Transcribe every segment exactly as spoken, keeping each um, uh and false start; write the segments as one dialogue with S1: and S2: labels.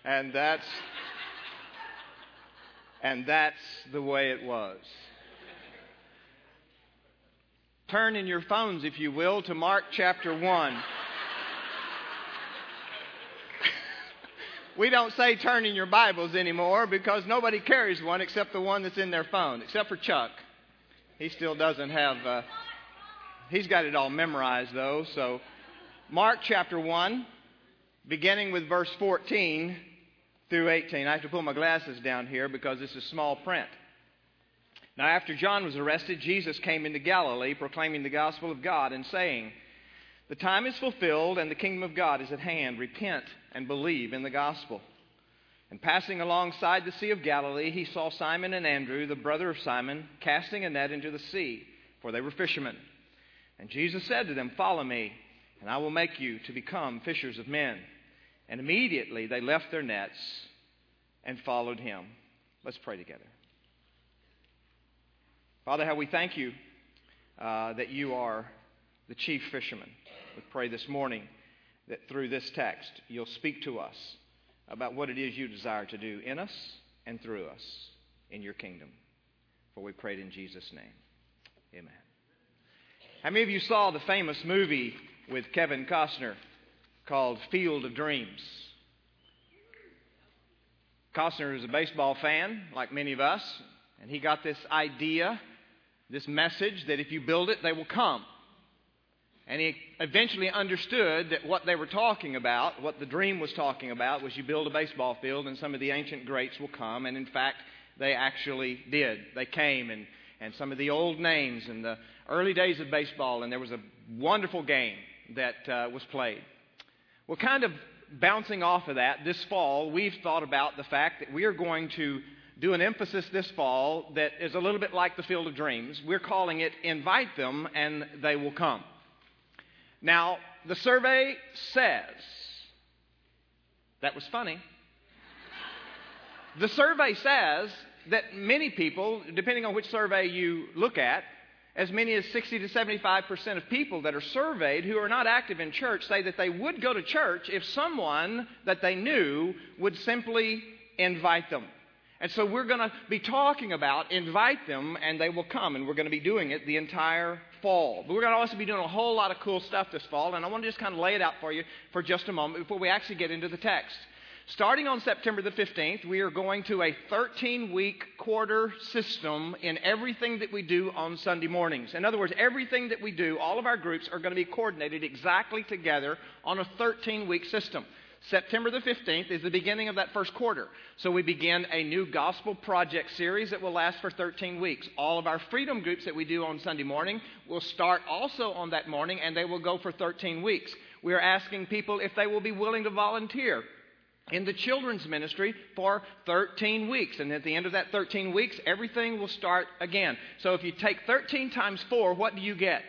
S1: And that's, and that's the way it was. Turn in your phones, if you will, to Mark chapter one. We don't say turn in your Bibles anymore because nobody carries one except the one that's in their phone, except for Chuck. He still doesn't have, uh, he's got it all memorized though. So Mark chapter one, beginning with verse fourteen through eighteen. I have to pull my glasses down here because this is small print. Now after John was arrested, Jesus came into Galilee proclaiming the gospel of God and saying, "The time is fulfilled and the kingdom of God is at hand. Repent and believe in the gospel." And passing alongside the Sea of Galilee, he saw Simon and Andrew, the brother of Simon, casting a net into the sea, for they were fishermen. And Jesus said to them, "Follow me, and I will make you to become fishers of men." And immediately they left their nets and followed him. Let's pray together. Father, how we thank you uh, that you are the chief fisherman. We pray this morning that through this text you'll speak to us about what it is you desire to do in us and through us in your kingdom. For we prayed in Jesus' name. Amen. How many of you saw the famous movie with Kevin Costner called Field of Dreams? Costner is a baseball fan, like many of us, and he got this idea, this message that if you build it, they will come. And he eventually understood that what they were talking about, what the dream was talking about, was you build a baseball field and some of the ancient greats will come. And in fact, they actually did. They came, and, and some of the old names in the early days of baseball, and there was a wonderful game that uh, was played. Well, kind of bouncing off of that, this fall, we've thought about the fact that we are going to do an emphasis this fall that is a little bit like the Field of Dreams. We're calling it Invite Them and They Will Come. Now, the survey says, that was funny. The survey says that many people, depending on which survey you look at, as many as sixty to seventy-five percent of people that are surveyed who are not active in church say that they would go to church if someone that they knew would simply invite them. And so we're going to be talking about invite them and they will come. And we're going to be doing it the entire fall. But we're going to also be doing a whole lot of cool stuff this fall. And I want to just kind of lay it out for you for just a moment before we actually get into the text. Starting on September the fifteenth, we are going to a thirteen-week quarter system in everything that we do on Sunday mornings. In other words, everything that we do, all of our groups are going to be coordinated exactly together on a thirteen-week system. September the fifteenth is the beginning of that first quarter. So we begin a new gospel project series that will last for thirteen weeks. All of our freedom groups that we do on Sunday morning will start also on that morning, and they will go for thirteen weeks. We are asking people if they will be willing to volunteer in the children's ministry for thirteen weeks. And at the end of that thirteen weeks, everything will start again. So if you take thirteen times four, what do you get?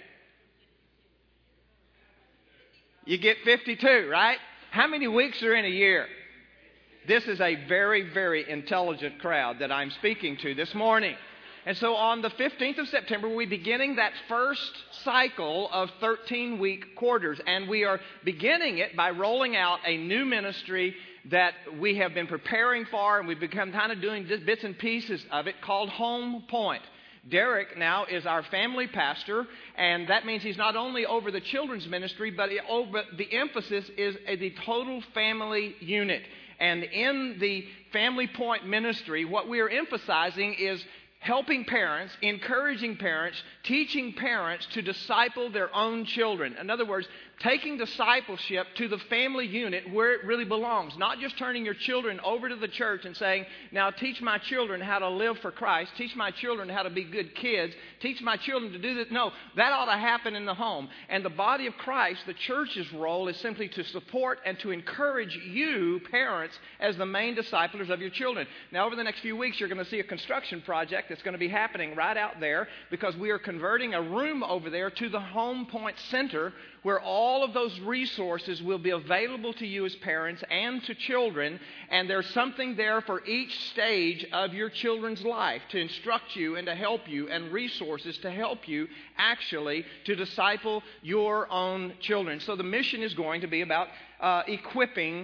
S1: You get fifty-two, right? How many weeks are in a year? This is a very, very intelligent crowd that I'm speaking to this morning. And so on the fifteenth of September, we're beginning that first cycle of thirteen-week quarters. And we are beginning it by rolling out a new ministry that we have been preparing for, and we've become kind of doing bits and pieces of it, called Home Point. Derek now is our family pastor, and that means he's not only over the children's ministry, but over the emphasis is the total family unit. And in the Family Point ministry, what we are emphasizing is helping parents, encouraging parents, teaching parents to disciple their own children. In other words, taking discipleship to the family unit where it really belongs. Not just turning your children over to the church and saying, now teach my children how to live for Christ. Teach my children how to be good kids. Teach my children to do this. No, that ought to happen in the home. And the body of Christ, the church's role, is simply to support and to encourage you, parents, as the main disciplers of your children. Now, over the next few weeks, you're going to see a construction project that's going to be happening right out there because we are converting a room over there to the Home Point Center, where all of those resources will be available to you as parents and to children. And there's something there for each stage of your children's life to instruct you and to help you, and resources to help you actually to disciple your own children. So the mission is going to be about uh, equipping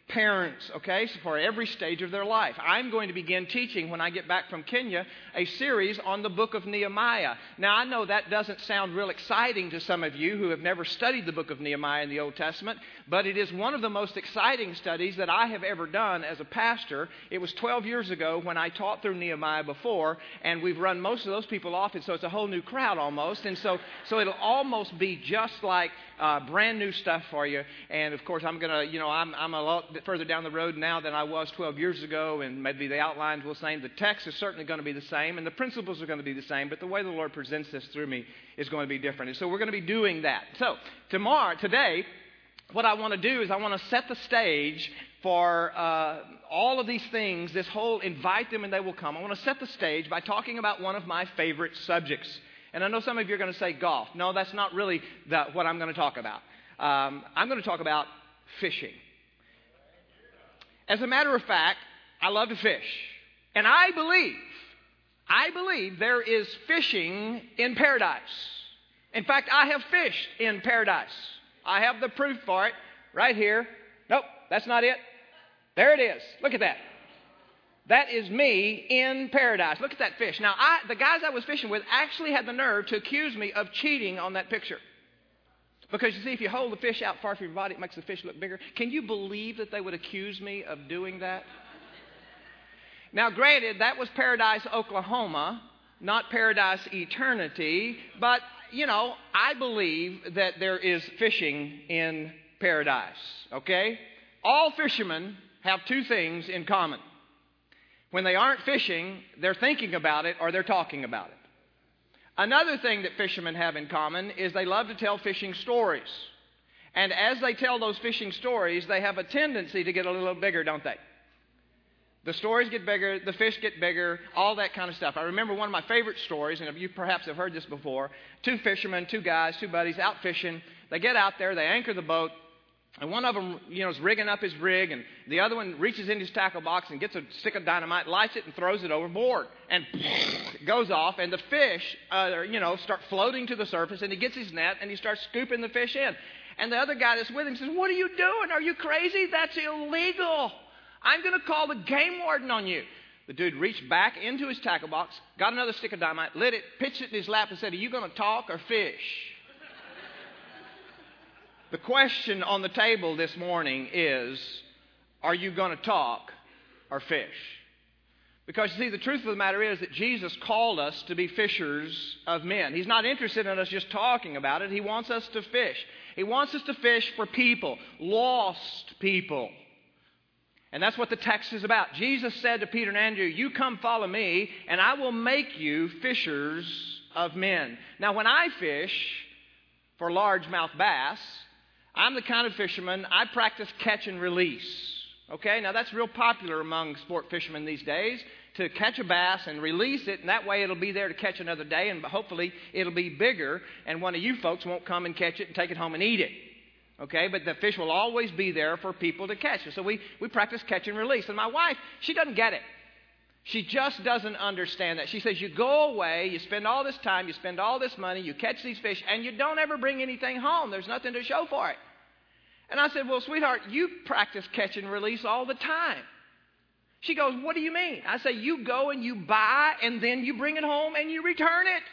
S1: parents, okay, so for every stage of their life. I'm going to begin teaching when I get back from Kenya a series on the book of Nehemiah. Now, I know that doesn't sound real exciting to some of you who have never studied the book of Nehemiah in the Old Testament, but it is one of the most exciting studies that I have ever done as a pastor. It was twelve years ago when I taught through Nehemiah before, and we've run most of those people off, and so it's a whole new crowd almost, and so, so it'll almost be just like uh, brand new stuff for you. And of course, I'm going to, you know, I'm, I'm a lot further down the road now than I was twelve years ago, and maybe the outlines will same. The text is certainly going to be the same, and the principles are going to be the same, but the way the Lord presents this through me is going to be different. And so we're going to be doing that. So tomorrow, today, what I want to do is I want to set the stage for uh, all of these things, this whole invite them and they will come. I want to set the stage by talking about one of my favorite subjects. And I know some of you are going to say golf. No, that's not really the, what I'm going to talk about. Um, I'm going to talk about fishing. As a matter of fact, I love to fish. And I believe, I believe there is fishing in paradise. In fact, I have fished in paradise. I have the proof for it right here. Nope, that's not it. There it is. Look at that. That is me in paradise. Look at that fish. Now, I, the guys I was fishing with actually had the nerve to accuse me of cheating on that picture. Because you see, if you hold the fish out far from your body, it makes the fish look bigger. Can you believe that they would accuse me of doing that? Now, granted, that was Paradise, Oklahoma, not Paradise Eternity. But, you know, I believe that there is fishing in paradise. Okay? All fishermen have two things in common. When they aren't fishing, they're thinking about it or they're talking about it. Another thing that fishermen have in common is they love to tell fishing stories. And as they tell those fishing stories, they have a tendency to get a little bigger, don't they? The stories get bigger, the fish get bigger, all that kind of stuff. I remember one of my favorite stories, and you perhaps have heard this before. Two fishermen, two guys, two buddies out fishing. They get out there, they anchor the boat. And one of them, you know, is rigging up his rig, and the other one reaches into his tackle box and gets a stick of dynamite, lights it, and throws it overboard. And it goes off, and the fish, uh, you know, start floating to the surface, and he gets his net, and he starts scooping the fish in. And the other guy that's with him says, "What are you doing? Are you crazy? That's illegal. I'm going to call the game warden on you." The dude reached back into his tackle box, got another stick of dynamite, lit it, pitched it in his lap, and said, "Are you going to talk or fish?" The question on the table this morning is, are you going to talk or fish? Because, you see, the truth of the matter is that Jesus called us to be fishers of men. He's not interested in us just talking about it. He wants us to fish. He wants us to fish for people, lost people. And that's what the text is about. Jesus said to Peter and Andrew, "You come follow me, and I will make you fishers of men." Now, when I fish for largemouth bass, I'm the kind of fisherman, I practice catch and release. Okay, now that's real popular among sport fishermen these days, to catch a bass and release it, and that way it'll be there to catch another day, and hopefully it'll be bigger, and one of you folks won't come and catch it and take it home and eat it. Okay, but the fish will always be there for people to catch. So we, we practice catch and release. And my wife, she doesn't get it. She just doesn't understand that. She says, you go away, you spend all this time, you spend all this money, you catch these fish, and you don't ever bring anything home. There's nothing to show for it. And I said, well, sweetheart, you practice catch and release all the time. She goes, what do you mean? I say, you go and you buy, and then you bring it home and you return it.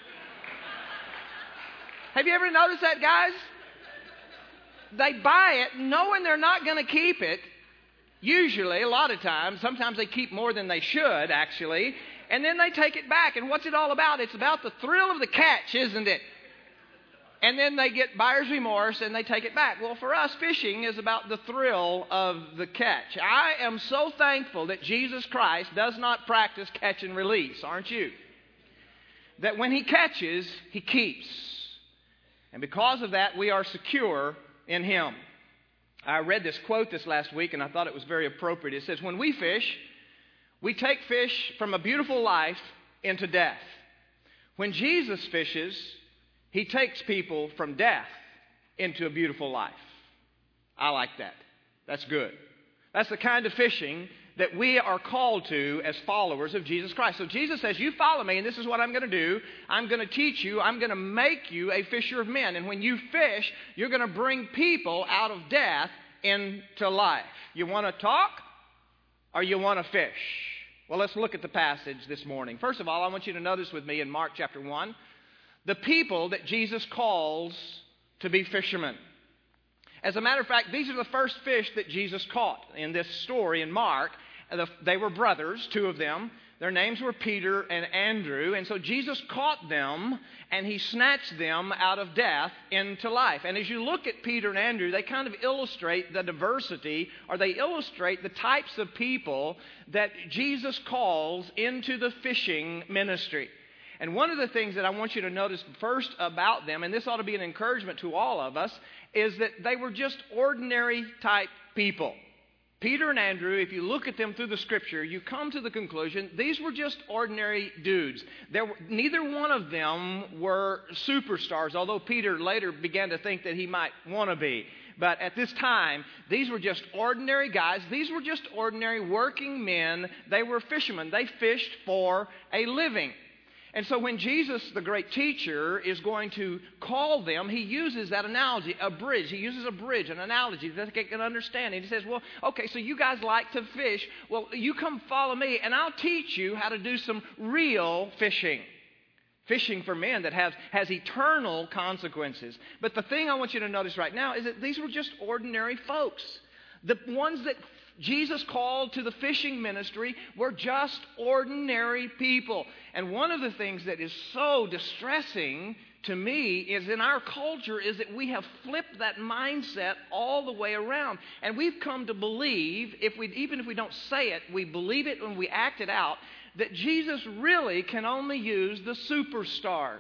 S1: Have you ever noticed that, guys? They buy it knowing they're not going to keep it. Usually, a lot of times, sometimes they keep more than they should, actually. And then they take it back. And what's it all about? It's about the thrill of the catch, isn't it? And then they get buyer's remorse and they take it back. Well, for us, fishing is about the thrill of the catch. I am so thankful that Jesus Christ does not practice catch and release, aren't you? That when He catches, He keeps. And because of that, we are secure in Him. I read this quote this last week, and I thought it was very appropriate. It says, when we fish, we take fish from a beautiful life into death. When Jesus fishes, He takes people from death into a beautiful life. I like that. That's good. That's the kind of fishing that we are called to as followers of Jesus Christ. So Jesus says, you follow me, and this is what I'm going to do. I'm going to teach you. I'm going to make you a fisher of men. And when you fish, you're going to bring people out of death into life. You want to talk or you want to fish? Well, let's look at the passage this morning. First of all, I want you to notice with me in Mark chapter one, the people that Jesus calls to be fishermen. As a matter of fact, these are the first fish that Jesus caught in this story in Mark. They were brothers, two of them. Their names were Peter and Andrew. And so Jesus caught them and he snatched them out of death into life. And as you look at Peter and Andrew, they kind of illustrate the diversity, or they illustrate the types of people that Jesus calls into the fishing ministry. And one of the things that I want you to notice first about them, and this ought to be an encouragement to all of us, is that they were just ordinary type people. Peter and Andrew, if you look at them through the Scripture, you come to the conclusion these were just ordinary dudes. There were, neither one of them were superstars, although Peter later began to think that he might want to be. But at this time, these were just ordinary guys. These were just ordinary working men. They were fishermen. They fished for a living. And so when Jesus, the great teacher, is going to call them, he uses that analogy, a bridge. He uses a bridge, an analogy that they can understand. And he says, well, okay, so you guys like to fish. Well, you come follow me, and I'll teach you how to do some real fishing. Fishing for men that has, has eternal consequences. But the thing I want you to notice right now is that these were just ordinary folks. The ones that Jesus called to the fishing ministry were just ordinary people. And one of the things that is so distressing to me is in our culture is that we have flipped that mindset all the way around. And we've come to believe, if we, even if we don't say it, we believe it when we act it out, that Jesus really can only use the superstars.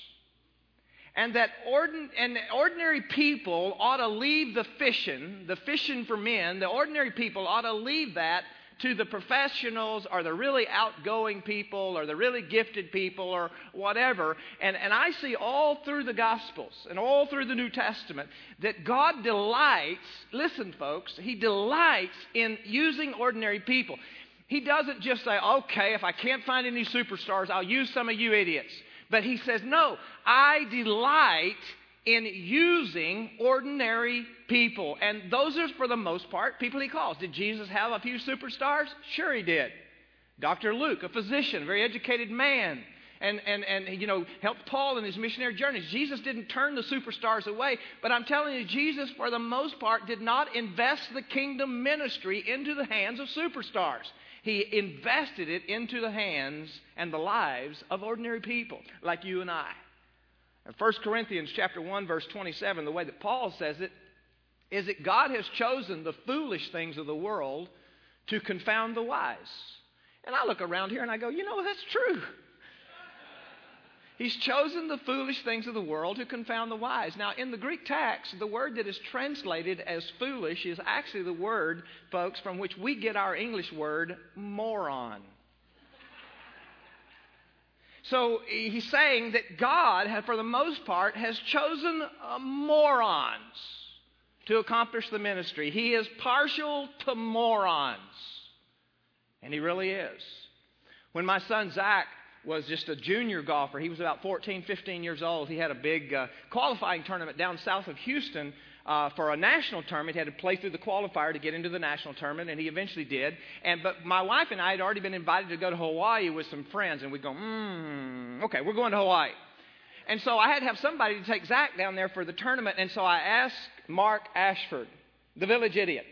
S1: And that ordin- and ordinary people ought to leave the fishing, the fishing for men, the ordinary people ought to leave that to the professionals or the really outgoing people or the really gifted people or whatever. And, and I see all through the Gospels and all through the New Testament that God delights, listen folks, He delights in using ordinary people. He doesn't just say, okay, if I can't find any superstars, I'll use some of you idiots. But He says, no, I delight in using ordinary people. And those are, for the most part, people He calls. Did Jesus have a few superstars? Sure He did. Doctor Luke, a physician, very educated man, and, and, and you know, helped Paul in his missionary journeys. Jesus didn't turn the superstars away. But I'm telling you, Jesus, for the most part, did not invest the kingdom ministry into the hands of superstars. He invested it into the hands and the lives of ordinary people like you and I. In First Corinthians chapter one, verse twenty-seven, the way that Paul says it, is that God has chosen the foolish things of the world to confound the wise. And I look around here and I go, you know, that's true. He's chosen the foolish things of the world to confound the wise. Now, in the Greek text, the word that is translated as foolish is actually the word, folks, from which we get our English word moron. So he's saying that God, for the most part, has chosen uh, morons to accomplish the ministry. He is partial to morons. And He really is. When my son Zach was just a junior golfer. He was about fourteen, fifteen years old. He had a big uh, qualifying tournament down south of Houston uh, for a national tournament. He had to play through the qualifier to get into the national tournament, and he eventually did. And But my wife and I had already been invited to go to Hawaii with some friends, and we go, hmm, okay, we're going to Hawaii. And so I had to have somebody to take Zach down there for the tournament, and so I asked Mark Ashford, the village idiot.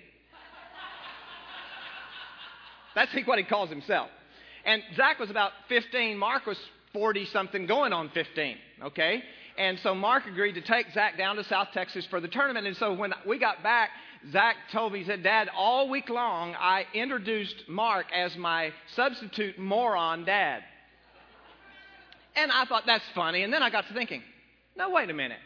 S1: That's what he calls himself. And Zach was about fifteen. Mark was forty-something, going on fifteen, okay? And so Mark agreed to take Zach down to South Texas for the tournament. And so when we got back, Zach told me, he said, Dad, all week long, I introduced Mark as my substitute moron dad. And I thought, that's funny. And then I got to thinking, now, wait a minute.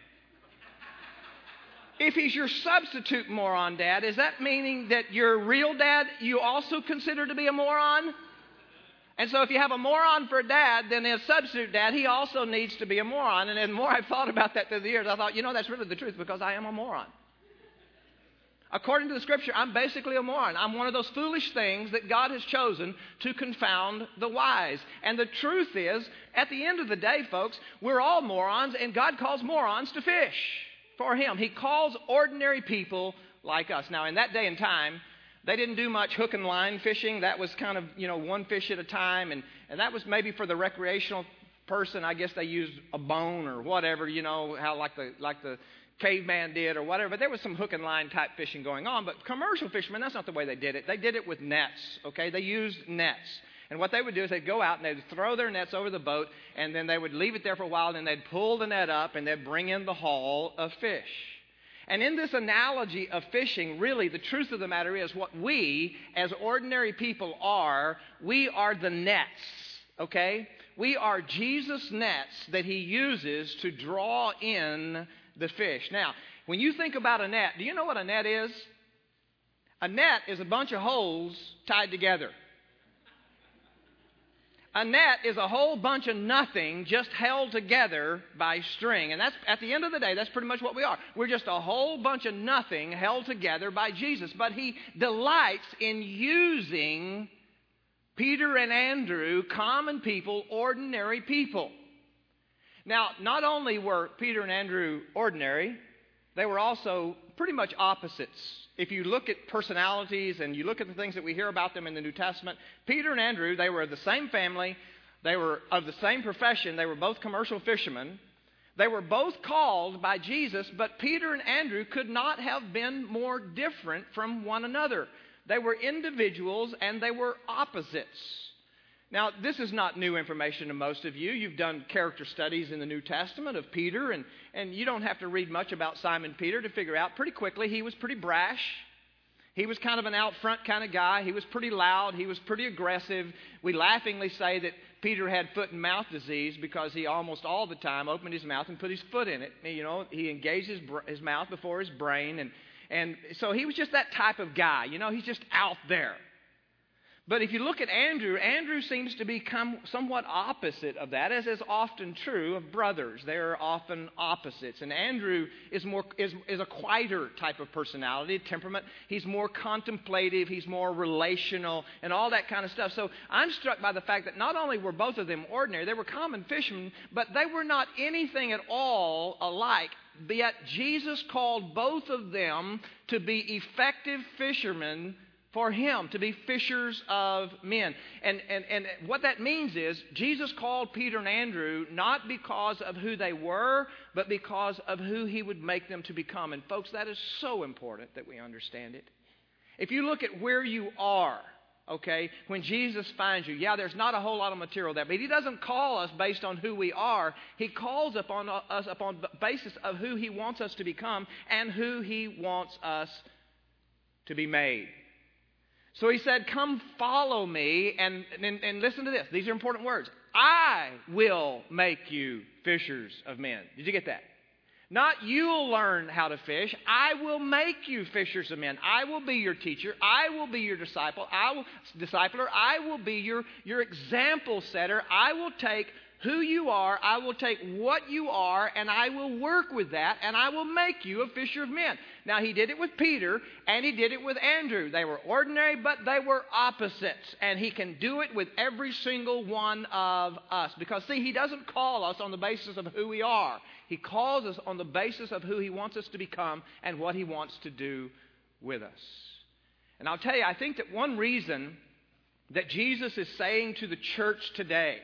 S1: If he's your substitute moron dad, is that meaning that your real dad you also consider to be a moron? And so if you have a moron for a dad, then a substitute dad, he also needs to be a moron. And the more I've thought about that through the years, I thought, you know, that's really the truth, because I am a moron. According to the Scripture, I'm basically a moron. I'm one of those foolish things that God has chosen to confound the wise. And the truth is, at the end of the day, folks, we're all morons, and God calls morons to fish. for Him. He calls ordinary people like us. Now, in that day and time, they didn't do much hook and line fishing. That was kind of, you know, one fish at a time. And, and that was maybe for the recreational person. I guess they used a bone or whatever, you know, how like the like the caveman did or whatever. But there was some hook and line type fishing going on. But commercial fishermen, that's not the way they did it. They did it with nets, okay? They used nets. And what they would do is they'd go out and they'd throw their nets over the boat, and then they would leave it there for a while, and then they'd pull the net up, and they'd bring in the haul of fish. And in this analogy of fishing, really, the truth of the matter is what we, as ordinary people are, we are the nets, okay? We are Jesus' nets that He uses to draw in the fish. Now, when you think about a net, do you know what a net is? A net is a bunch of holes tied together. A net is a whole bunch of nothing just held together by string. And that's, at the end of the day, that's pretty much what we are. We're just a whole bunch of nothing held together by Jesus. But He delights in using Peter and Andrew, common people, ordinary people. Now, not only were Peter and Andrew ordinary, they were also pretty much opposites. If you look at personalities and you look at the things that we hear about them in the New Testament, Peter and Andrew, they were of the same family. They were of the same profession. They were both commercial fishermen. They were both called by Jesus, but Peter and Andrew could not have been more different from one another. They were individuals and they were opposites. Now, this is not new information to most of you. You've done character studies in the New Testament of Peter, and, and you don't have to read much about Simon Peter to figure out pretty quickly he was pretty brash. He was kind of an out front kind of guy. He was pretty loud. He was pretty aggressive. We laughingly say that Peter had foot and mouth disease because he almost all the time opened his mouth and put his foot in it. You know, he engaged his, his mouth before his brain, and, and so he was just that type of guy. You know, he's just out there. But if you look at Andrew, Andrew seems to become somewhat opposite of that, as is often true of brothers. They are often opposites. And Andrew is more is, is a quieter type of personality, temperament. He's more contemplative. He's more relational and all that kind of stuff. So I'm struck by the fact that not only were both of them ordinary, they were common fishermen, but they were not anything at all alike. Yet Jesus called both of them to be effective fishermen for Him, to be fishers of men. And, and, and what that means is Jesus called Peter and Andrew not because of who they were, but because of who He would make them to become. And folks, that is so important that we understand it. If you look at where you are, okay, when Jesus finds you, yeah, there's not a whole lot of material there, but He doesn't call us based on who we are. He calls upon us upon the basis of who He wants us to become and who He wants us to be made. So He said, come follow me, and, and, and listen to this. These are important words. I will make you fishers of men. Did you get that? Not you'll learn how to fish. I will make you fishers of men. I will be your teacher. I will be your disciple. I will, discipler. I will be your, your example setter. I will take who you are, I will take what you are, and I will work with that, and I will make you a fisher of men. Now, He did it with Peter, and He did it with Andrew. They were ordinary, but they were opposites, and He can do it with every single one of us. Because, see, He doesn't call us on the basis of who we are. He calls us on the basis of who He wants us to become and what He wants to do with us. And I'll tell you, I think that one reason that Jesus is saying to the church today,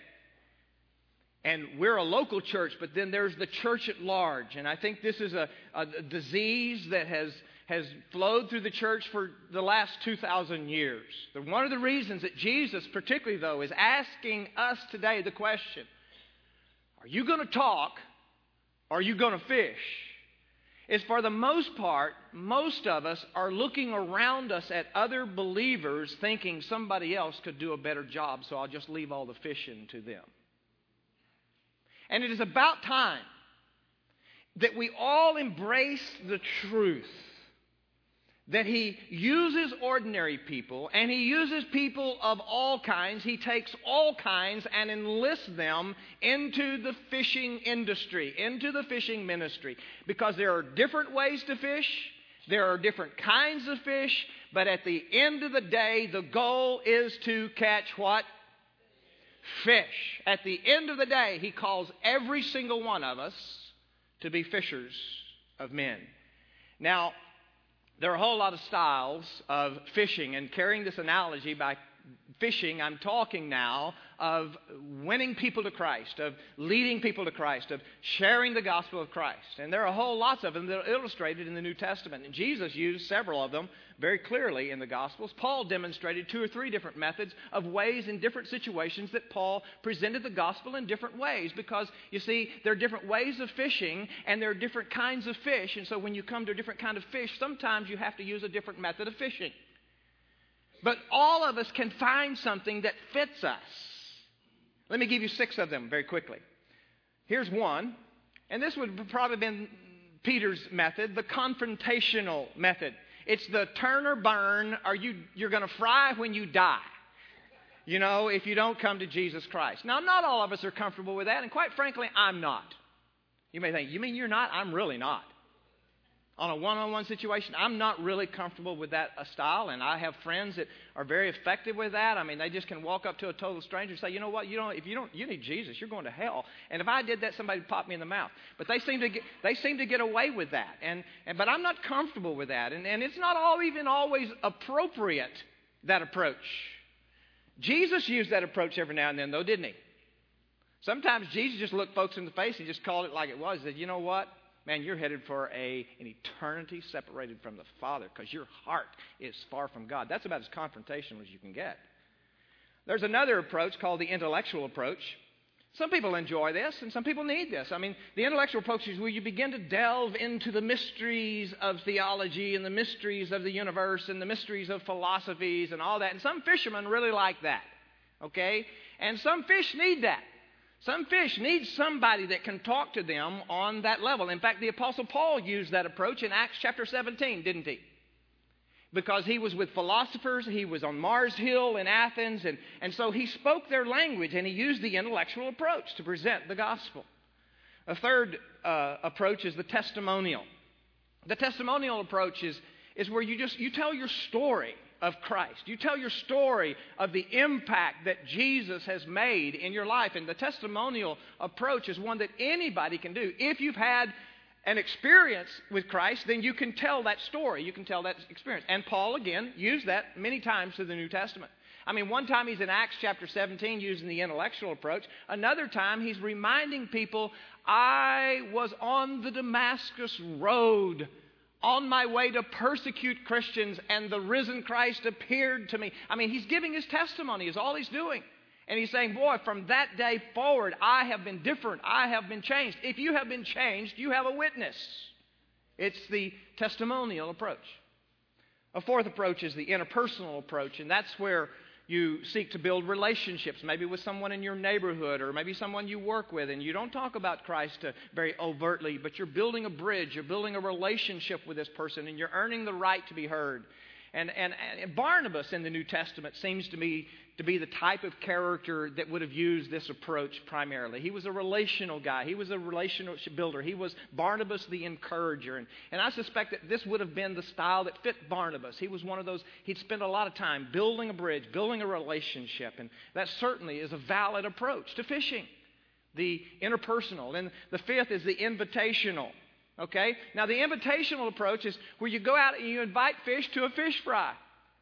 S1: and we're a local church, but then there's the church at large. And I think this is a, a disease that has, has flowed through the church for the last two thousand years. One of the reasons that Jesus, particularly though, is asking us today the question, are you going to talk or are you going to fish? Is for the most part, most of us are looking around us at other believers thinking somebody else could do a better job, so I'll just leave all the fishing to them. And it is about time that we all embrace the truth that He uses ordinary people and He uses people of all kinds. He takes all kinds and enlists them into the fishing industry, into the fishing ministry. Because there are different ways to fish. There are different kinds of fish. But at the end of the day, the goal is to catch what? Fish. At the end of the day, He calls every single one of us to be fishers of men. Now, there are a whole lot of styles of fishing, and carrying this analogy by fishing, I'm talking now of winning people to Christ, of leading people to Christ, of sharing the gospel of Christ. And there are a whole lots of them that are illustrated in the New Testament. And Jesus used several of them very clearly in the Gospels. Paul demonstrated two or three different methods of ways in different situations that Paul presented the gospel in different ways. Because, you see, there are different ways of fishing, and there are different kinds of fish. And so when you come to a different kind of fish, sometimes you have to use a different method of fishing. But all of us can find something that fits us. Let me give you six of them very quickly. Here's one, and this would have probably been Peter's method, the confrontational method. It's the turn or burn, or you, you're going to fry when you die, you know, if you don't come to Jesus Christ. Now, not all of us are comfortable with that, and quite frankly, I'm not. You may think, you mean you're not? I'm really not. On a one-on-one situation, I'm not really comfortable with that uh, style, and I have friends that are very effective with that. I mean, they just can walk up to a total stranger and say, you know what, you don't, if you don't, you need Jesus, you're going to hell. And if I did that, somebody would pop me in the mouth. But they seem to get, they seem to get away with that, and, and but I'm not comfortable with that, and, and it's not all even always appropriate, that approach. Jesus used that approach every now and then, though, didn't he? Sometimes Jesus just looked folks in the face and just called it like it was. He said, you know what? Man, you're headed for a, an eternity separated from the Father because your heart is far from God. That's about as confrontational as you can get. There's another approach called the intellectual approach. Some people enjoy this and some people need this. I mean, the intellectual approach is where you begin to delve into the mysteries of theology and the mysteries of the universe and the mysteries of philosophies and all that. And some fishermen really like that, okay? And some fish need that. Some fish need somebody that can talk to them on that level. In fact, the Apostle Paul used that approach in Acts chapter seventeen, didn't he? Because he was with philosophers, he was on Mars Hill in Athens, and, and so he spoke their language, and he used the intellectual approach to present the gospel. A third uh, approach is the testimonial. The testimonial approach is, is where you just you tell your story of Christ. You tell your story of the impact that Jesus has made in your life. And the testimonial approach is one that anybody can do. If you've had an experience with Christ, then you can tell that story. You can tell that experience. And Paul, again, used that many times through the New Testament. I mean, one time he's in Acts chapter seventeen using the intellectual approach. Another time he's reminding people, I was on the Damascus road on my way to persecute Christians, and the risen Christ appeared to me. I mean, he's giving his testimony is all he's doing. And he's saying, boy, from that day forward, I have been different. I have been changed. If you have been changed, you have a witness. It's the testimonial approach. A fourth approach is the interpersonal approach, and that's where you seek to build relationships, maybe with someone in your neighborhood or maybe someone you work with, and you don't talk about Christ uh, very overtly, but you're building a bridge, you're building a relationship with this person, and you're earning the right to be heard. And, and, and Barnabas in the New Testament seems to me to be the type of character that would have used this approach primarily. He was a relational guy. He was a relationship builder. He was Barnabas the encourager. And, and I suspect that this would have been the style that fit Barnabas. He was one of those, he'd spend a lot of time building a bridge, building a relationship. And that certainly is a valid approach to fishing, the interpersonal. And the fifth is the invitational. Okay? Now, the invitational approach is where you go out and you invite fish to a fish fry.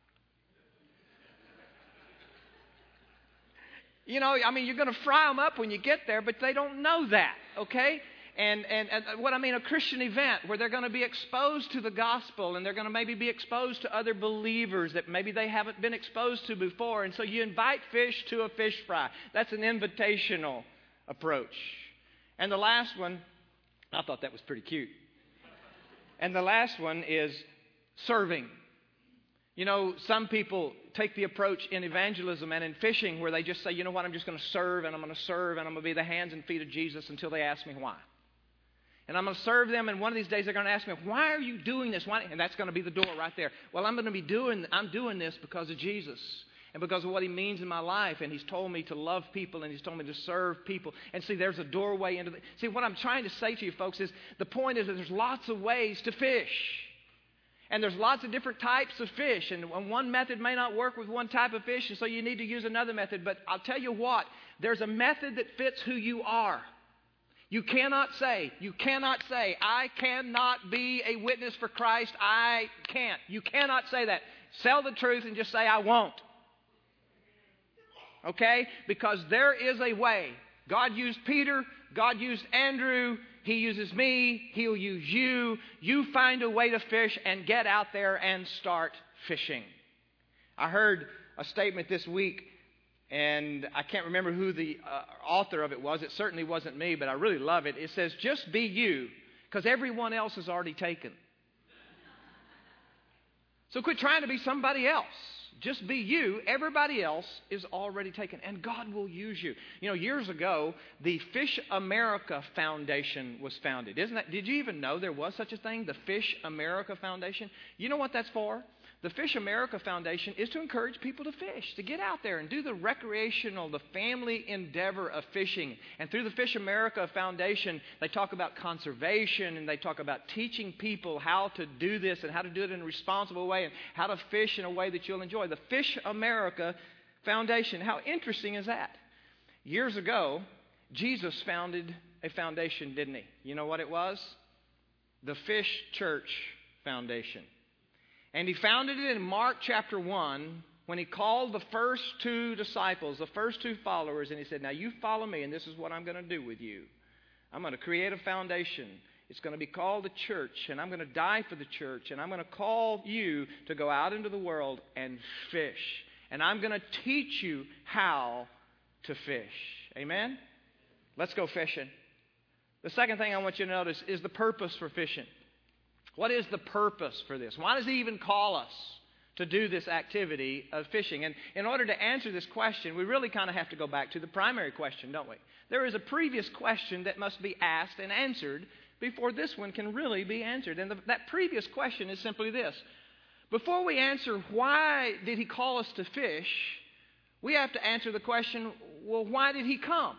S1: You know, I mean, you're going to fry them up when you get there, but they don't know that, okay? And, and, and what I mean, a Christian event where they're going to be exposed to the gospel, and they're going to maybe be exposed to other believers that maybe they haven't been exposed to before. And so you invite fish to a fish fry. That's an invitational approach. And the last one, I thought that was pretty cute. And the last one is serving. You know, some people take the approach in evangelism and in fishing where they just say, you know what, I'm just going to serve and I'm going to serve and I'm going to be the hands and feet of Jesus until they ask me why. And I'm going to serve them, and one of these days they're going to ask me, why are you doing this? Why? And that's going to be the door right there. Well, I'm going to be doing, I'm doing this because of Jesus and because of what he means in my life. And he's told me to love people, and he's told me to serve people. And see, there's a doorway into the... See, what I'm trying to say to you folks is the point is that there's lots of ways to fish. And there's lots of different types of fish. And one method may not work with one type of fish, and so you need to use another method. But I'll tell you what, there's a method that fits who you are. You cannot say, you cannot say, I cannot be a witness for Christ. I can't. You cannot say that. Sell the truth and just say, I won't. Okay? Because there is a way. God used Peter. God used Andrew. He uses me. He'll use you. You find a way to fish and get out there and start fishing. I heard a statement this week, and I can't remember who the uh, author of it was. It certainly wasn't me, but I really love it. It says, just be you, because everyone else is already taken. So quit trying to be somebody else. Just be you. Everybody else is already taken, and God will use you. You know, years ago, the Fish America Foundation was founded. Isn't that? Did you even know there was such a thing, the Fish America Foundation? You know what that's for? The Fish America Foundation is to encourage people to fish, to get out there and do the recreational, the family endeavor of fishing. And through the Fish America Foundation, they talk about conservation, and they talk about teaching people how to do this and how to do it in a responsible way and how to fish in a way that you'll enjoy. The Fish America Foundation. How interesting is that? Years ago, Jesus founded a foundation, didn't he? You know what it was? The Fish Church Foundation. And he founded it in Mark chapter one when he called the first two disciples, the first two followers, and he said, now you follow me, and this is what I'm going to do with you. I'm going to create a foundation. It's going to be called the church, and I'm going to die for the church, and I'm going to call you to go out into the world and fish. And I'm going to teach you how to fish. Amen? Let's go fishing. The second thing I want you to notice is the purpose for fishing. What is the purpose for this? Why does he even call us to do this activity of fishing? And in order to answer this question, we really kind of have to go back to the primary question, don't we? There is a previous question that must be asked and answered before this one can really be answered. And the, that previous question is simply this. Before we answer why did he call us to fish, we have to answer the question, well, why did he come?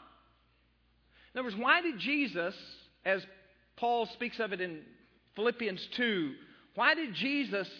S1: In other words, why did Jesus, as Paul speaks of it in Philippians two, why did Jesus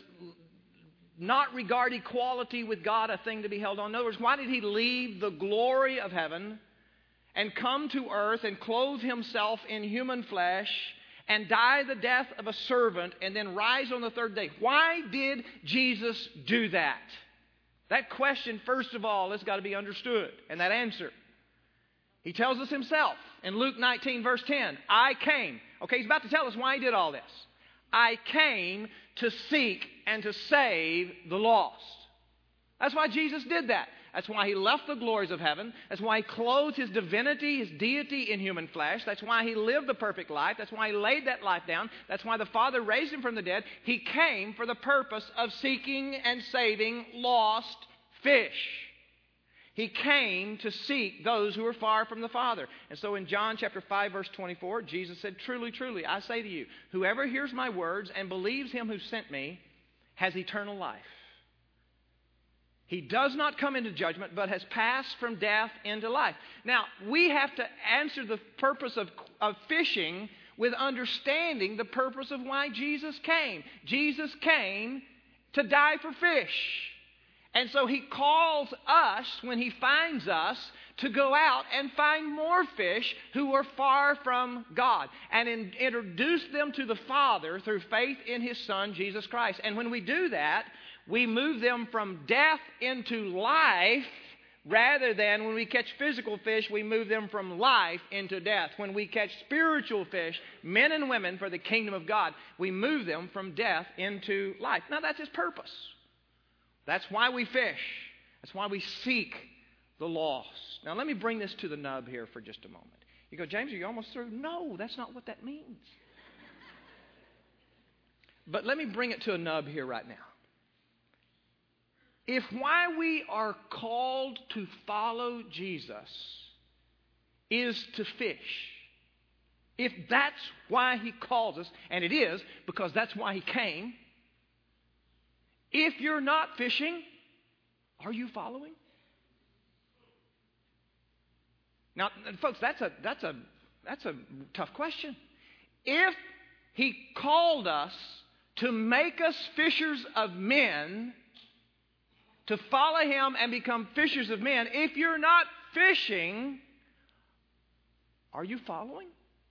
S1: not regard equality with God a thing to be held on? In other words, why did he leave the glory of heaven and come to earth and clothe himself in human flesh and die the death of a servant and then rise on the third day? Why did Jesus do that? That question, first of all, has got to be understood. And that answer, he tells us himself in Luke nineteen, verse ten, I came. Okay, he's about to tell us why he did all this. I came to seek and to save the lost. That's why Jesus did that. That's why he left the glories of heaven. That's why he clothed his divinity, his deity in human flesh. That's why he lived the perfect life. That's why he laid that life down. That's why the Father raised him from the dead. He came for the purpose of seeking and saving lost fish. He came to seek those who are far from the Father. And so in John chapter five, verse twenty-four, Jesus said, truly, truly, I say to you, whoever hears my words and believes him who sent me has eternal life. He does not come into judgment, but has passed from death into life. Now, we have to answer the purpose of, of fishing with understanding the purpose of why Jesus came. Jesus came to die for fish. And so he calls us, when he finds us, to go out and find more fish who are far from God and in, introduce them to the Father through faith in his Son, Jesus Christ. And when we do that, we move them from death into life, rather than when we catch physical fish, we move them from life into death. When we catch spiritual fish, men and women for the kingdom of God, we move them from death into life. Now, that's his purpose. That's why we fish. That's why we seek the lost. Now, let me bring this to the nub here for just a moment. You go, James, are you almost through? No, that's not what that means. But let me bring it to a nub here right now. If why we are called to follow Jesus is to fish, if that's why he calls us, and it is because that's why he came, if you're not fishing, are you following? Now, folks, that's a that's a that's a tough question. If he called us to make us fishers of men, to follow him and become fishers of men, if you're not fishing, are you following?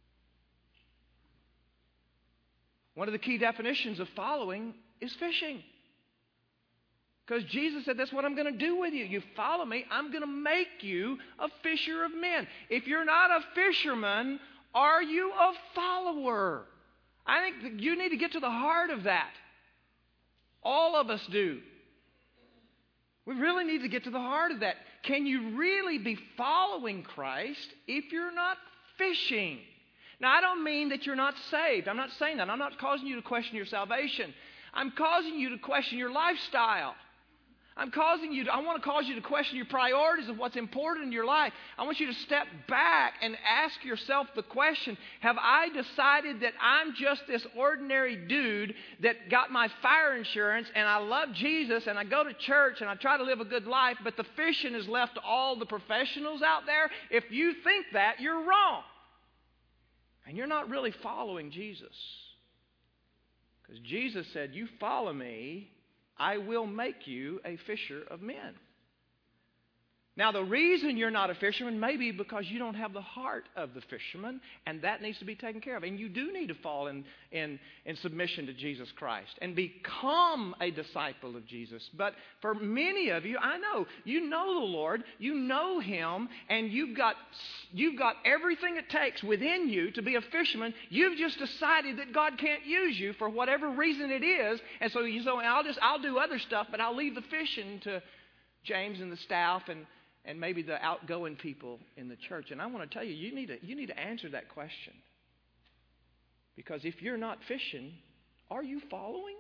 S1: One of the key definitions of following is fishing. Because Jesus said, that's what I'm going to do with you. You follow me, I'm going to make you a fisher of men. If you're not a fisherman, are you a follower? I think that you need to get to the heart of that. All of us do. We really need to get to the heart of that. Can you really be following Christ if you're not fishing? Now, I don't mean that you're not saved. I'm not saying that. I'm not causing you to question your salvation. I'm causing you to question your lifestyle. I'm causing you to, I want to cause you to question your priorities of what's important in your life. I want you to step back and ask yourself the question, have I decided that I'm just this ordinary dude that got my fire insurance and I love Jesus and I go to church and I try to live a good life, but the fishing is left to all the professionals out there? If you think that, you're wrong. And you're not really following Jesus. Because Jesus said, you follow me, I will make you a fisher of men. Now, the reason you're not a fisherman may be because you don't have the heart of the fisherman, and that needs to be taken care of. And you do need to fall in, in, in submission to Jesus Christ and become a disciple of Jesus. But for many of you, I know, you know the Lord, you know Him, and you've got, you've got everything it takes within you to be a fisherman. You've just decided that God can't use you for whatever reason it is, and so you say, I'll just I'll do other stuff, but I'll leave the fishing to James and the staff and and maybe the outgoing people in the church. And I want to tell you, you need to, you need to answer that question. Because if you're not fishing, are you following?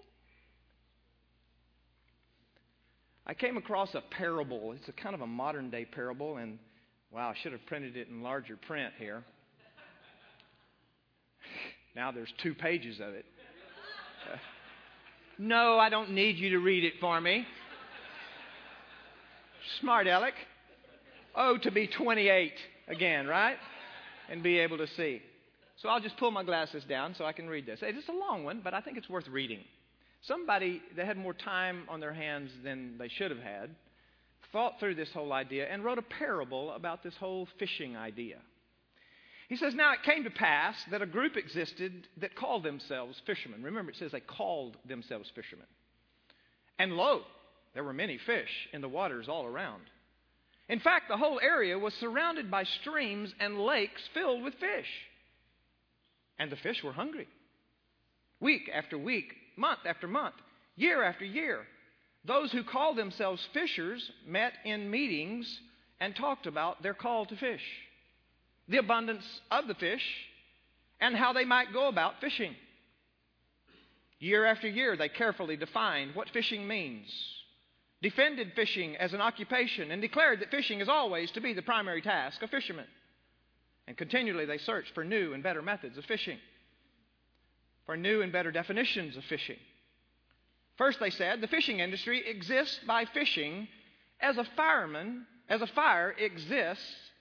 S1: I came across a parable. It's a kind of a modern day parable. And wow, I should have printed it in larger print here. Now there's two pages of it. Uh, no, I don't need you to read it for me. Smart Alec. Oh, to be twenty-eight again, right? And be able to see. So I'll just pull my glasses down so I can read this. It's a long one, but I think it's worth reading. Somebody that had more time on their hands than they should have had thought through this whole idea and wrote a parable about this whole fishing idea. He says, now it came to pass that a group existed that called themselves fishermen. Remember, it says they called themselves fishermen. And lo, there were many fish in the waters all around. In fact, the whole area was surrounded by streams and lakes filled with fish. And the fish were hungry. Week after week, month after month, year after year, those who called themselves fishers met in meetings and talked about their call to fish, the abundance of the fish, and how they might go about fishing. Year after year, they carefully defined what fishing means, defended fishing as an occupation, and declared that fishing is always to be the primary task of fishermen. And continually they searched for new and better methods of fishing, for new and better definitions of fishing. First, they said, the fishing industry exists by fishing as a fireman, as a fire exists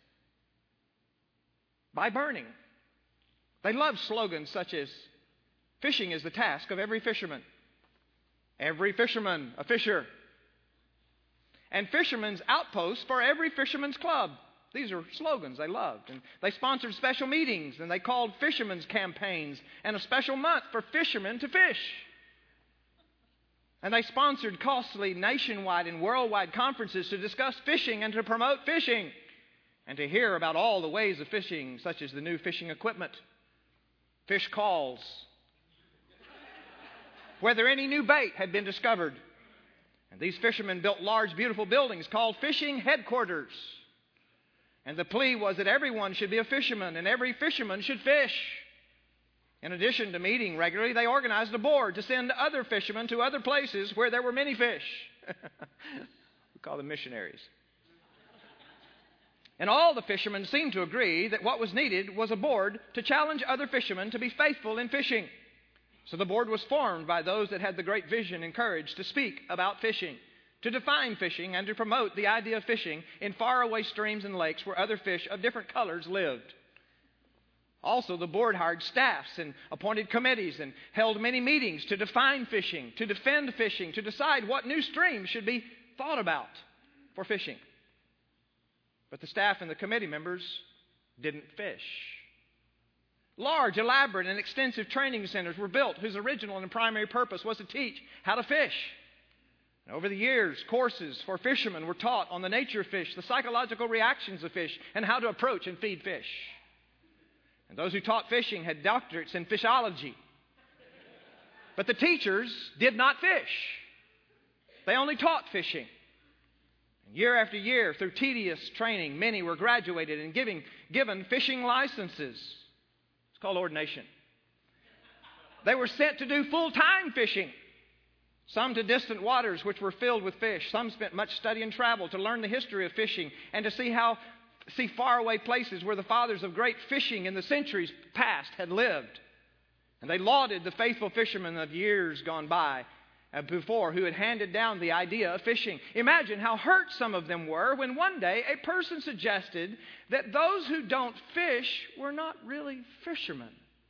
S1: by burning. They loved slogans such as, fishing is the task of every fisherman. Every fisherman, a fisher. And fishermen's outposts for every fisherman's club. These are slogans they loved. And they sponsored special meetings, and they called fishermen's campaigns and a special month for fishermen to fish. And they sponsored costly nationwide and worldwide conferences to discuss fishing and to promote fishing and to hear about all the ways of fishing, such as the new fishing equipment, fish calls, whether any new bait had been discovered. And these fishermen built large, beautiful buildings called fishing headquarters. And the plea was that everyone should be a fisherman and every fisherman should fish. In addition to meeting regularly, they organized a board to send other fishermen to other places where there were many fish. We call them missionaries. And all the fishermen seemed to agree that what was needed was a board to challenge other fishermen to be faithful in fishing. So the board was formed by those that had the great vision and courage to speak about fishing, to define fishing, and to promote the idea of fishing in faraway streams and lakes where other fish of different colors lived. Also, the board hired staffs and appointed committees and held many meetings to define fishing, to defend fishing, to decide what new streams should be thought about for fishing. But the staff and the committee members didn't fish. Large, elaborate, and extensive training centers were built whose original and primary purpose was to teach how to fish. And over the years, courses for fishermen were taught on the nature of fish, the psychological reactions of fish, and how to approach and feed fish. And those who taught fishing had doctorates in fishology. But the teachers did not fish. They only taught fishing. And year after year, through tedious training, many were graduated and giving, given fishing licenses. It's called ordination. They were sent to do full-time fishing. Some to distant waters which were filled with fish. Some spent much study and travel to learn the history of fishing and to see how see faraway places where the fathers of great fishing in the centuries past had lived. And they lauded the faithful fishermen of years gone by and before who had handed down the idea of fishing. Imagine how hurt some of them were when one day a person suggested that those who don't fish were not really fishermen,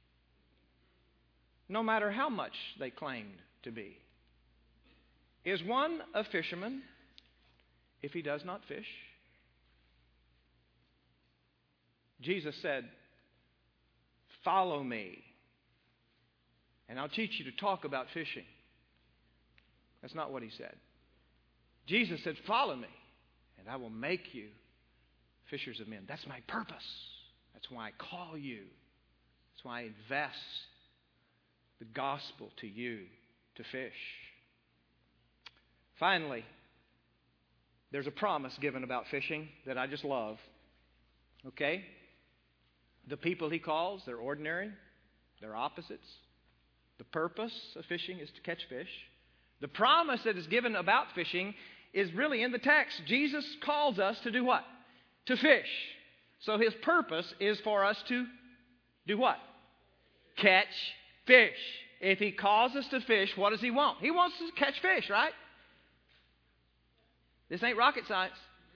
S1: no matter how much they claimed to be. Is one a fisherman if he does not fish? Jesus said, "Follow me, and I'll teach you to talk about fishing." That's not what he said. Jesus said, "Follow me, and I will make you fishers of men." That's my purpose. That's why I call you. That's why I invest the gospel to you to fish. Finally, there's a promise given about fishing that I just love. Okay? The people he calls, they're ordinary. They're opposites. The purpose of fishing is to catch fish. The promise that is given about fishing is really in the text. Jesus calls us to do what? To fish. So his purpose is for us to do what? Catch fish. If he calls us to fish, what does he want? He wants us to catch fish, right? This ain't rocket science.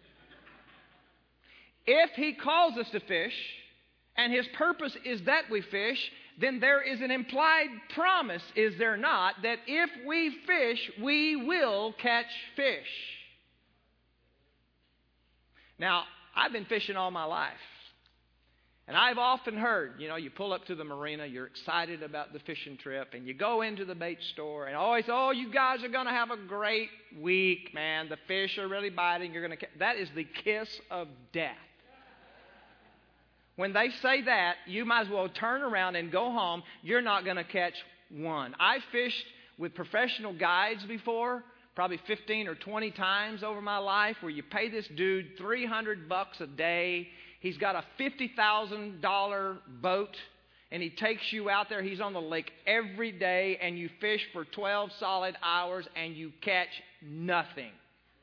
S1: If he calls us to fish, and his purpose is that we fish, then there is an implied promise, is there not, that if we fish, we will catch fish. Now, I've been fishing all my life. And I've often heard, you know, you pull up to the marina, you're excited about the fishing trip, and you go into the bait store, and always, oh, you guys are going to have a great week, man. The fish are really biting. You're going to. That is the kiss of death. When they say that, you might as well turn around and go home. You're not going to catch one. I fished with professional guides before, probably fifteen or twenty times over my life, where you pay this dude three hundred bucks a day. He's got a fifty thousand dollars boat, and he takes you out there. He's on the lake every day, and you fish for twelve solid hours, and you catch nothing.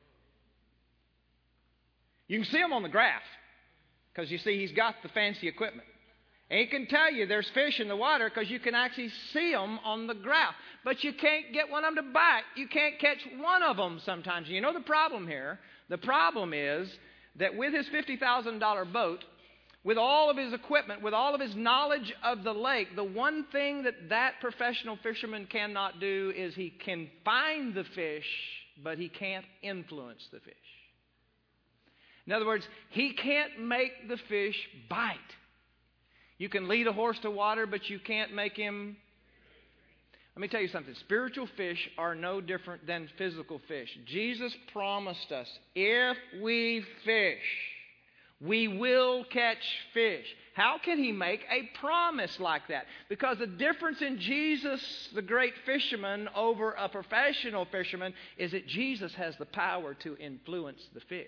S1: You can see him on the graph, because you see he's got the fancy equipment. And he can tell you there's fish in the water because you can actually see them on the graph. But you can't get one of them to bite. You can't catch one of them sometimes. And you know the problem here? The problem is that with his fifty thousand dollars boat, with all of his equipment, with all of his knowledge of the lake, the one thing that that professional fisherman cannot do is he can find the fish, but he can't influence the fish. In other words, he can't make the fish bite. You can lead a horse to water, but you can't make him. Let me tell you something. Spiritual fish are no different than physical fish. Jesus promised us, if we fish, we will catch fish. How can he make a promise like that? Because the difference in Jesus, the great fisherman, over a professional fisherman is that Jesus has the power to influence the fish.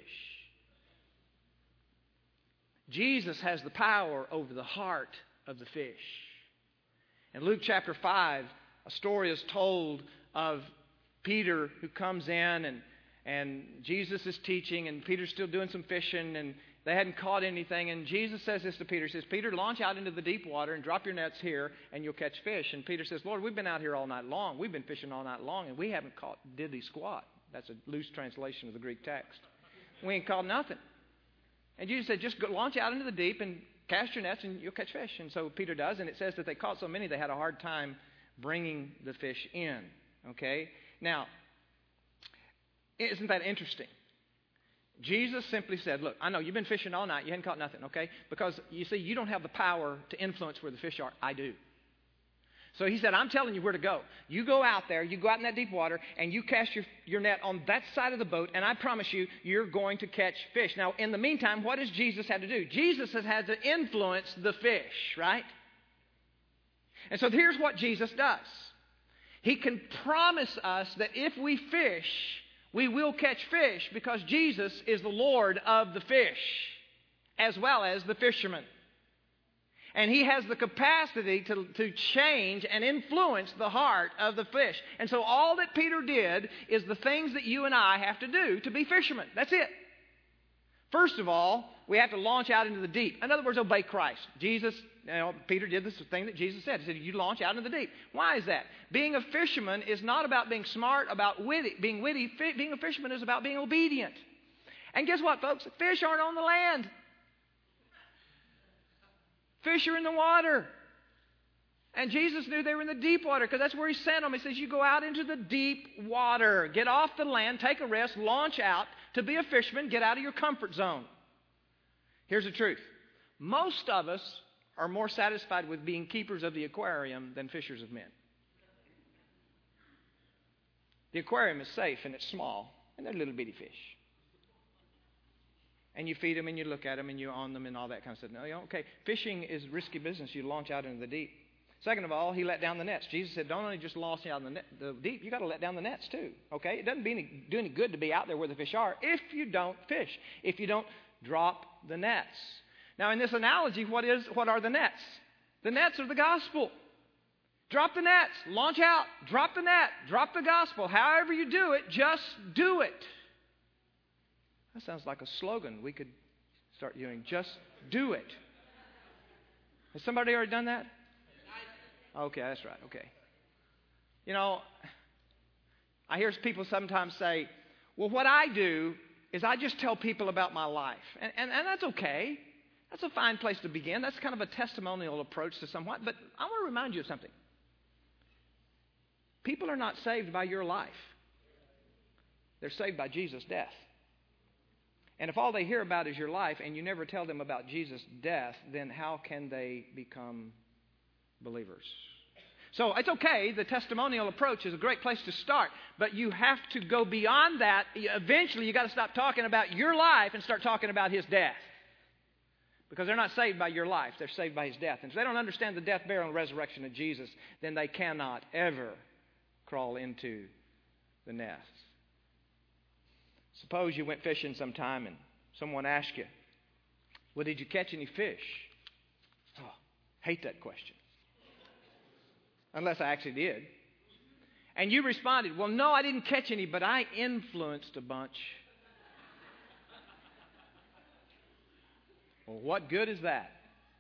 S1: Jesus has the power over the heart of the fish. In Luke chapter five, a story is told of Peter who comes in and, and Jesus is teaching and Peter's still doing some fishing and they hadn't caught anything. And Jesus says this to Peter. He says, Peter, launch out into the deep water and drop your nets here and you'll catch fish. And Peter says, Lord, we've been out here all night long. We've been fishing all night long and we haven't caught diddly squat. That's a loose translation of the Greek text. We ain't caught nothing. And Jesus said, just go, launch out into the deep and cast your nets and you'll catch fish. And so Peter does. And it says that they caught so many they had a hard time bringing the fish in. Okay? Now, isn't that interesting? Jesus simply said, look, I know you've been fishing all night. You hadn't caught nothing, okay? Because, you see, you don't have the power to influence where the fish are. I do. So he said, I'm telling you where to go. You go out there, you go out in that deep water, and you cast your, your net on that side of the boat, and I promise you, you're going to catch fish. Now, in the meantime, what has Jesus had to do? Jesus has had to influence the fish, right? And so here's what Jesus does. He can promise us that if we fish, we will catch fish because Jesus is the Lord of the fish as well as the fisherman. And He has the capacity to, to change and influence the heart of the fish. And so all that Peter did is the things that you and I have to do to be fishermen. That's it. First of all, we have to launch out into the deep. In other words, obey Christ. Jesus, you know, Peter did this thing that Jesus said. He said, you launch out into the deep. Why is that? Being a fisherman is not about being smart, about witty, being witty. Being a fisherman is about being obedient. And guess what, folks? Fish aren't on the land. Fish are in the water. And Jesus knew they were in the deep water because that's where He sent them. He says, you go out into the deep water. Get off the land, take a rest, launch out. To be a fisherman, get out of your comfort zone. Here's the truth. Most of us are more satisfied with being keepers of the aquarium than fishers of men. The aquarium is safe and it's small, and they're little bitty fish. And you feed them and you look at them and you own them and all that kind of stuff. No, you know, okay, fishing is risky business. You launch out into the deep. Second of all, He let down the nets. Jesus said, don't only just launch out in the, net, the deep, you got to let down the nets too. Okay? It doesn't be any, do any good to be out there where the fish are if you don't fish, if you don't drop the nets. Now, in this analogy, what is what are the nets? The nets are the gospel. Drop the nets, launch out, drop the net, drop the gospel. However you do it, just do it. That sounds like a slogan we could start doing. Just do it. Has somebody already done that? Okay, that's right. Okay. You know, I hear people sometimes say, well, what I do is I just tell people about my life. And, and, and that's okay. That's a fine place to begin. That's kind of a testimonial approach to somewhat. But I want to remind you of something. People are not saved by your life. They're saved by Jesus' death. And if all they hear about is your life and you never tell them about Jesus' death, then how can they become believers? So it's okay. The testimonial approach is a great place to start. But you have to go beyond that. Eventually, you've got to stop talking about your life and start talking about His death. Because they're not saved by your life. They're saved by His death. And if they don't understand the death, burial, and resurrection of Jesus, then they cannot ever crawl into the nest. Suppose you went fishing sometime and someone asked you, well, did you catch any fish? Oh, hate that question. Unless I actually did. And you responded, well, no, I didn't catch any, but I influenced a bunch. Well, what good is that?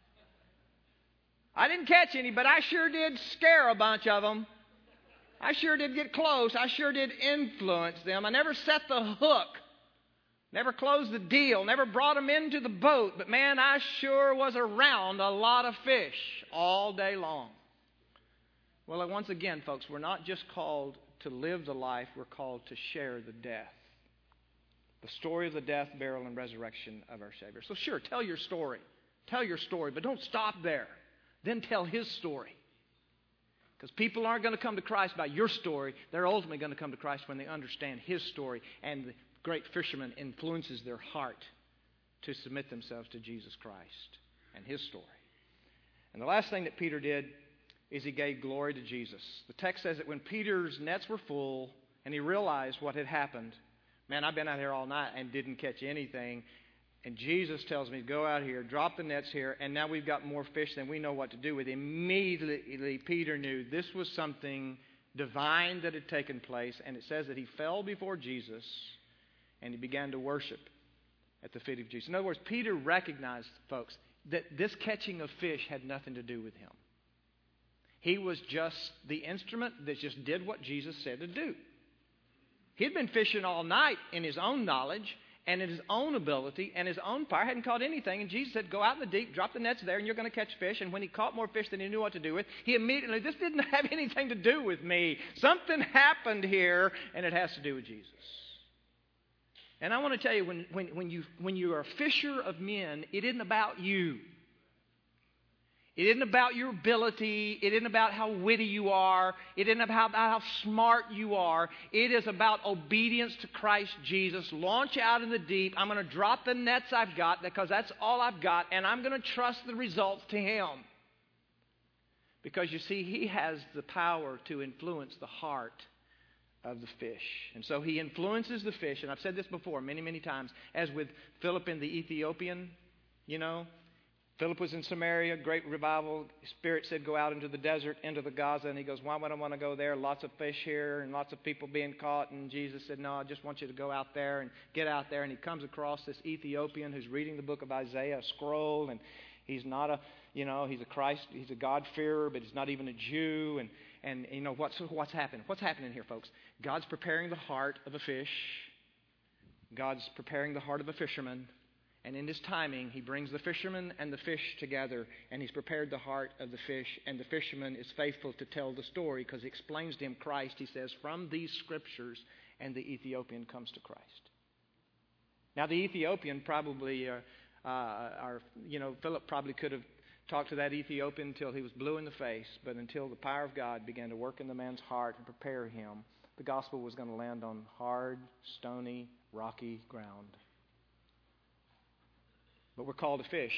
S1: I didn't catch any, but I sure did scare a bunch of them. I sure did get close. I sure did influence them. I never set the hook. Never closed the deal. Never brought them into the boat. But man, I sure was around a lot of fish all day long. Well, once again, folks, we're not just called to live the life. We're called to share the death. The story of the death, burial, and resurrection of our Savior. So sure, tell your story. Tell your story, but don't stop there. Then tell His story. Because people aren't going to come to Christ by your story. They're ultimately going to come to Christ when they understand His story. And the great fisherman influences their heart to submit themselves to Jesus Christ and His story. And the last thing that Peter did is he gave glory to Jesus. The text says that when Peter's nets were full and he realized what had happened, man, I've been out here all night and didn't catch anything. And Jesus tells me, go out here, drop the nets here, and now we've got more fish than we know what to do with. Immediately, Peter knew this was something divine that had taken place, and it says that he fell before Jesus and he began to worship at the feet of Jesus. In other words, Peter recognized, folks, that this catching of fish had nothing to do with him. He was just the instrument that just did what Jesus said to do. He'd been fishing all night in his own knowledge and in his own ability and his own power. Hadn't caught anything. And Jesus said, go out in the deep, drop the nets there, and you're going to catch fish. And when he caught more fish than he knew what to do with, he immediately, this didn't have anything to do with me. Something happened here, and it has to do with Jesus. And I want to tell you, when, when, when, you, when you are a fisher of men, it isn't about you. It isn't about your ability. It isn't about how witty you are. It isn't about how smart you are. It is about obedience to Christ Jesus. Launch out in the deep. I'm going to drop the nets I've got because that's all I've got, and I'm going to trust the results to Him. Because you see, He has the power to influence the heart of the fish. And so He influences the fish. And I've said this before many, many times, as with Philip and the Ethiopian, you know. Philip was in Samaria, great revival. Spirit said, go out into the desert, into the Gaza. And he goes, why would I want to go there? Lots of fish here and lots of people being caught. And Jesus said, no, I just want you to go out there and get out there. And he comes across this Ethiopian who's reading the book of Isaiah, a scroll. And he's not a, you know, he's a Christ, he's a God-fearer, but he's not even a Jew. And, and you know, what's, what's happening? What's happening here, folks? God's preparing the heart of a fish. God's preparing the heart of a fisherman. And in His timing, He brings the fisherman and the fish together, and He's prepared the heart of the fish, and the fisherman is faithful to tell the story because He explains to him Christ. He says, from these scriptures, and the Ethiopian comes to Christ. Now, the Ethiopian probably, uh, uh, our, you know, Philip probably could have talked to that Ethiopian until he was blue in the face, but until the power of God began to work in the man's heart and prepare him, the gospel was going to land on hard, stony, rocky ground. But we're called to fish,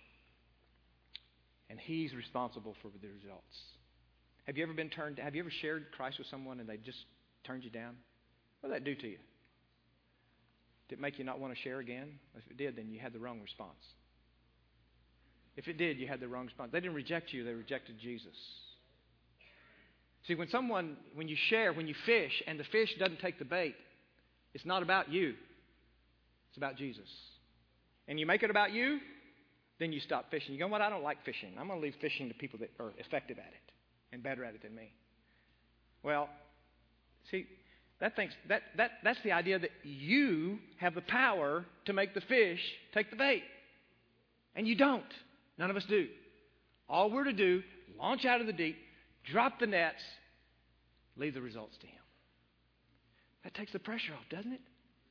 S1: and He's responsible for the results. Have you ever been turned? Have you ever shared Christ with someone and they just turned you down? What did that do to you? Did it make you not want to share again? If it did, then you had the wrong response. If it did, you had the wrong response. They didn't reject you; they rejected Jesus. See, when someone, when you share, when you fish, and the fish doesn't take the bait, it's not about you. It's about Jesus. And you make it about you, then you stop fishing. You go, what? I don't like fishing. I'm going to leave fishing to people that are effective at it and better at it than me. Well, see, that thinks, that, that, that's the idea that you have the power to make the fish take the bait. And you don't. None of us do. All we're to do, launch out of the deep, drop the nets, leave the results to Him. That takes the pressure off, doesn't it?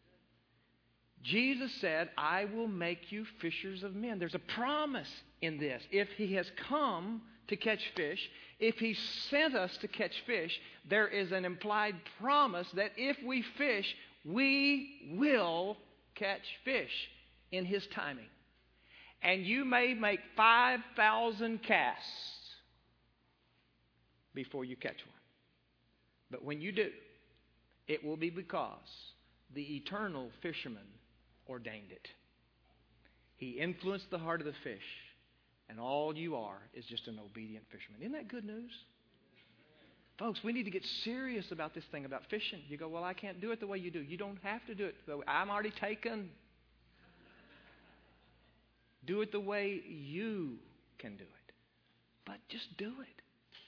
S1: Jesus said, I will make you fishers of men. There's a promise in this. If He has come to catch fish, if He sent us to catch fish, there is an implied promise that if we fish, we will catch fish in His timing. And you may make five thousand casts before you catch one. But when you do, it will be because the eternal fisherman ordained it. He influenced the heart of the fish, and all you are is just an obedient fisherman. Isn't that good news? Folks, we need to get serious about this thing about fishing. You go, well, I can't do it the way you do. You don't have to do it the way I'm already taken. Do it the way you can do it. But just do it.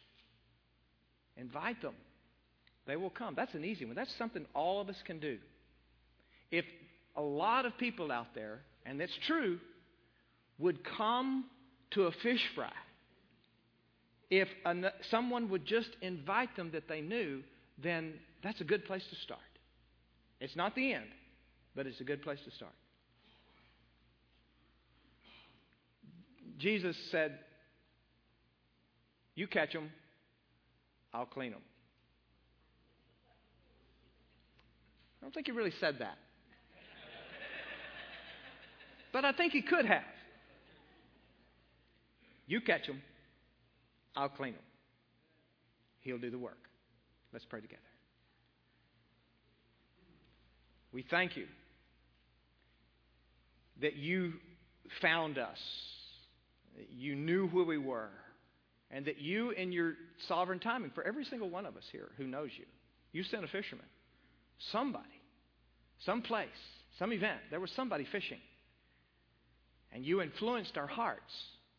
S1: Invite them. They will come. That's an easy one. That's something all of us can do. If a lot of people out there, and that's true, would come to a fish fry, if an, someone would just invite them that they knew, then that's a good place to start. It's not the end, but it's a good place to start. Jesus said, you catch them, I'll clean them. I don't think He really said that. But I think He could have. You catch them, I'll clean them. He'll do the work. Let's pray together. We thank You that You found us, that You knew who we were, and that You, in Your sovereign timing, for every single one of us here who knows You, You sent a fisherman. Somebody, some place, some event. There was somebody fishing. And You influenced our hearts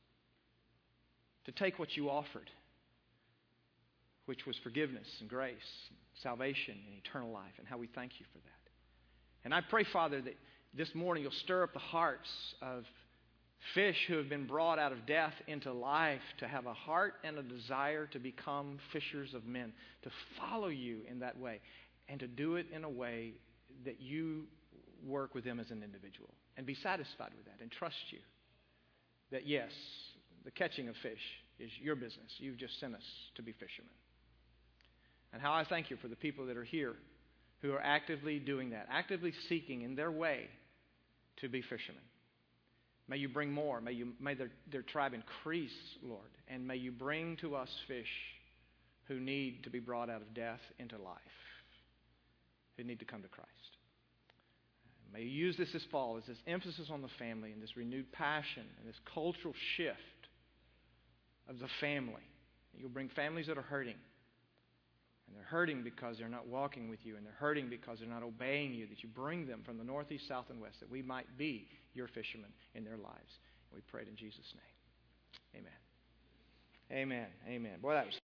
S1: to take what You offered, which was forgiveness and grace, salvation and eternal life, and how we thank You for that. And I pray, Father, that this morning You'll stir up the hearts of fish who have been brought out of death into life to have a heart and a desire to become fishers of men, to follow You in that way, and to do it in a way that You work with them as an individual and be satisfied with that and trust you that, yes, the catching of fish is your business. You've just sent us to be fishermen. And how I thank you for the people that are here who are actively doing that, actively seeking in their way to be fishermen. May you bring more. May, you, may their, their tribe increase, Lord. And may you bring to us fish who need to be brought out of death into life, who need to come to Christ. May you use this this fall as this emphasis on the family and this renewed passion and this cultural shift of the family. You'll bring families that are hurting. And they're hurting because they're not walking with you, and they're hurting because they're not obeying you, that you bring them from the north, east, south, and west, that we might be your fishermen in their lives. We pray it in Jesus' name. Amen. Amen. Amen. Boy, that was